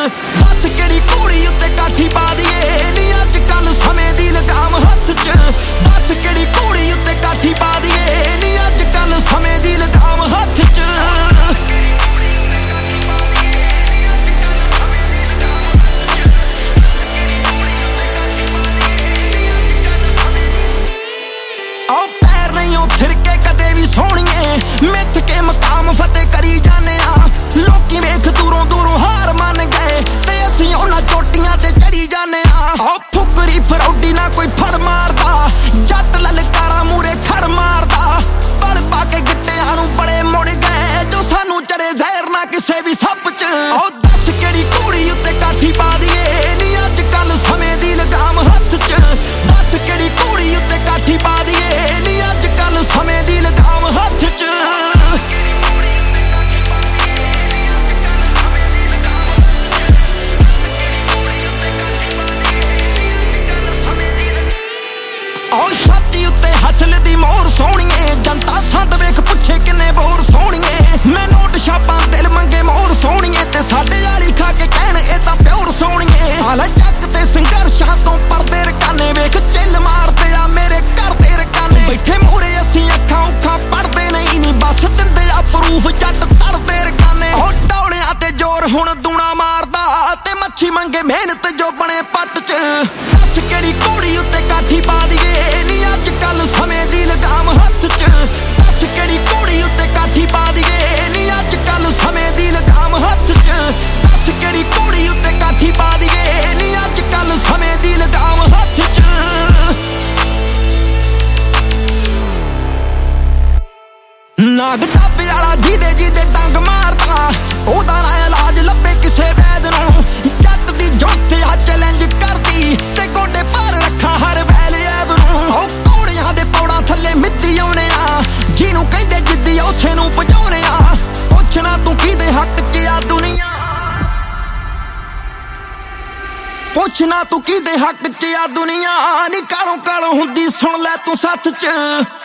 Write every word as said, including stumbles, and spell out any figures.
बस किहड़ी घोड़ी उत्ते काठी पा दईए नी अज कल समय दी लगाम हत्थ च। बस किहड़ी घोड़ी उत्ते काठी पा दईए नी अज कल समय दी लगाम हत्थ च। आओ पैर नहीं थिरके कदे भी सोहणीए मिथ के मकाम फतेह करी जाने आ। लोकी वेख दूरों दूरों हार मान गए ते असीं उन्हां चोटियां ते चढ़ी जाने आ। आओ फुकरी फरौडी ना कोई फड़ मारदा जट ललकारा मूरे खड़ मारदा। बल पा के गिट्टियां नूं बड़े मुड़ गए जो सानू चढ़े जहर ना किसे भी सप च। आओ दस किहड़ी घोड़ी उत्ते काठी पा दईए नी अज कल समय दी लगाम हत्थ च। दस किहड़ी घोड़ी उत्ते काठी पा दईए नी अज कल समय दी लगाम हत्थ च। छाती उत्ते हसल दी मोहर सोहणीए जनता सद वेख पुछे किन्ने बोर सोहणीए। मैं नोट छापां दिल मंगे मोहर सोहणीए ते साडे वाली खा के कहण ए तां प्योर सोहणीए। हाल जग ते संघर्षां तो परदे रकाने वेख चिल मारदे आ मेरे घर दे रकाने। बैठे मूहरे असीं अखां उखां पढ़दे नहीं नी बस दिंदे आ प्रूफ जट तड़दे रकाने। ओ डौलियां ते जोर हुण दूणा मारदा ते मच्छी मंगे मेहनत जो बणे पट च। दस किहड़ी घोड़ी उत्ते काठी पा दईए नी अज कल समय दी लगाम हत्थ च। दस किहड़ी घोड़ी उत्ते काठी पा दईए नी अज कल समय दी लगाम हत्थ च। दस किहड़ी घोड़ी उत्ते काठी पा दईए नी अज कल समय दी लगाम हत्थ च। नाग ढाबे वाला जिदे जिदे डंग मारदा ओदा ना इलाज लभे किसे वैद नूं। जट दी जुगत आ चैलेंज करदी ते गोडे पर रखा हर वैल ऐब नूं। ओ घोड़ियां दे पौड़ां थल्ले मिद्दी आउणे आ जिहनूं कहंदे जिद्दी उसे नूं भजाउने आ। पुछना तूं किहदे हक च आ दुनिया पुछना तूं किहदे हक च आ दुनिया नी कालों कालों हुंदी सुण लै तूं सत्थ च।